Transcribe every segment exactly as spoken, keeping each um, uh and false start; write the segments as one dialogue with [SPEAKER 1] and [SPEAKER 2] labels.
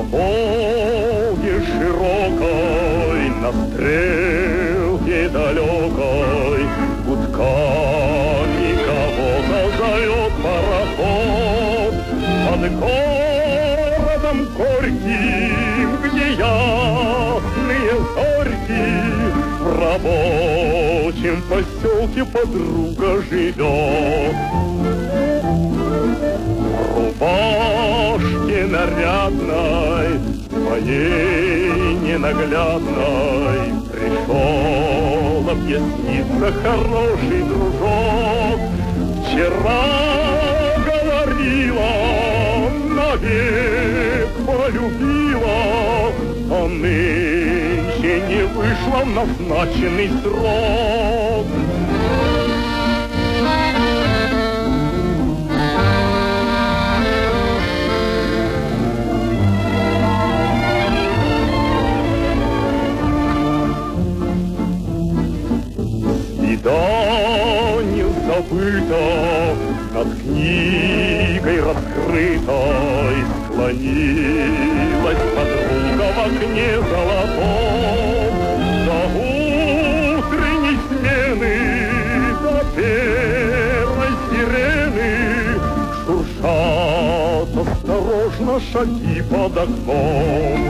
[SPEAKER 1] Волге широкой, на стрелке далекой, гудками кого-то зовет пароход. Под городом горьким, где ясные зорьки, в рабочем поселке подруга живет. В рубашке нарядной, своей ненаглядной, пришел объясниться хороший дружок. Вчера говорила, навек полюбила, а нынче не вышла в назначенный срок. Да не забыто, над книгой раскрытой склонилась подруга в окне золотом. До утренней смены, до первой сирены шуршат осторожно шаги под окном.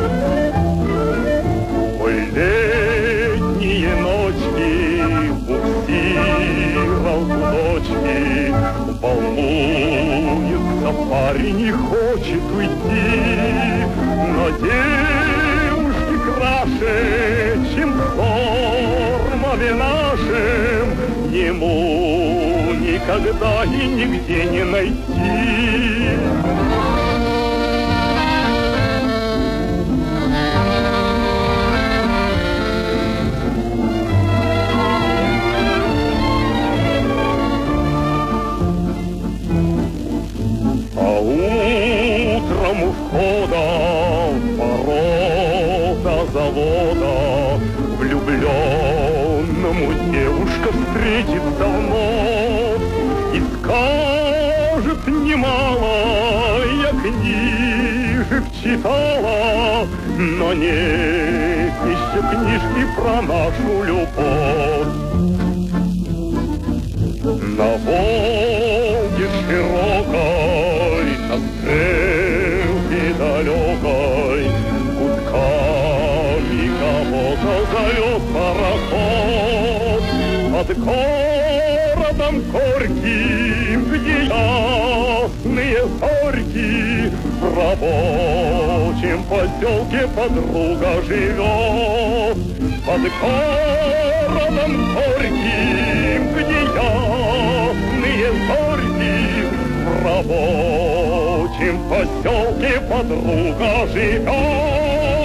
[SPEAKER 1] Ой, летние ночки, буксировал гудочки, волнуется парень и хочет уйти, но девушки краше, чем в форме нашим, ему никогда и нигде не найти. Утром у входа в ворота завода влюбленному девушка встретится вновь и скажет немало, я книжек читала, но нет еще книжки про нашу любовь. На Волге широкой, на стрелке далекой, гудками кого-то зовет пароход. Под городом горьким, где ясные зорьки, в рабочем поселке подруга живет. Под городом горьким, где ясные зорьки, в рабочем поселке подруга живет.